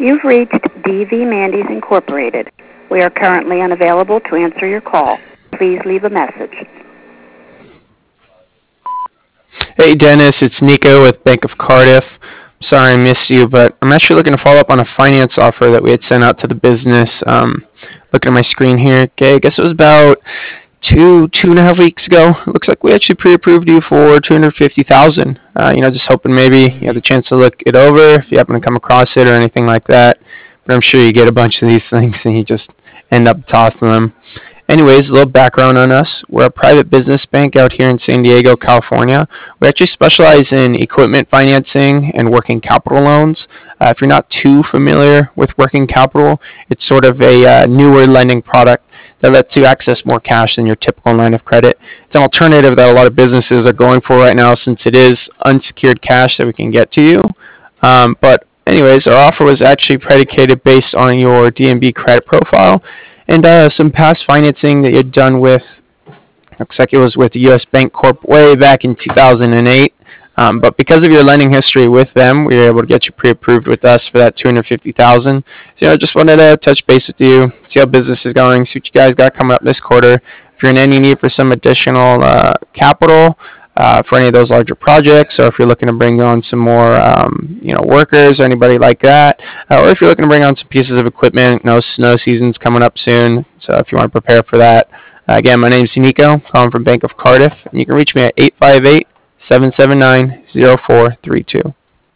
You've reached DV Mandy's Incorporated. We are currently unavailable to answer your call. Please leave a message. Hey Dennis, it's Nico with Bank of Cardiff. Sorry I missed you, but I'm actually looking to follow up on a finance offer that we had sent out to the business. Looking at my screen here, okay, I guess it was about two and a half weeks ago. It looks like we actually pre-approved you for 250,000. Just hoping maybe you have the chance to look it over if you happen to come across it or anything like that. But I'm sure you get a bunch of these things and you just end up tossing them. Anyways, a little background on us. We're a private business bank out here in San Diego, California. We actually specialize in equipment financing and working capital loans. If you're not too familiar with working capital, it's sort of a newer lending product that lets you access more cash than your typical line of credit. It's an alternative that a lot of businesses are going for right now since it is unsecured cash that we can get to you. But anyways, our offer was actually predicated based on your DNB credit profile and some past financing that you had done with, looks like it was with US Bank Corp way back in 2008. But because of your lending history with them, we were able to get you pre-approved with us for that 250,000. So I just wanted to touch base with you, see how business is going, see what you guys got coming up this quarter. If you're in any need for some additional capital for any of those larger projects, or if you're looking to bring on some more, workers or anybody like that, or if you're looking to bring on some pieces of equipment, snow season's coming up soon, so if you want to prepare for that. Again, my name is Nico, calling from Bank of Cardiff, and you can reach me at 858-779-0432.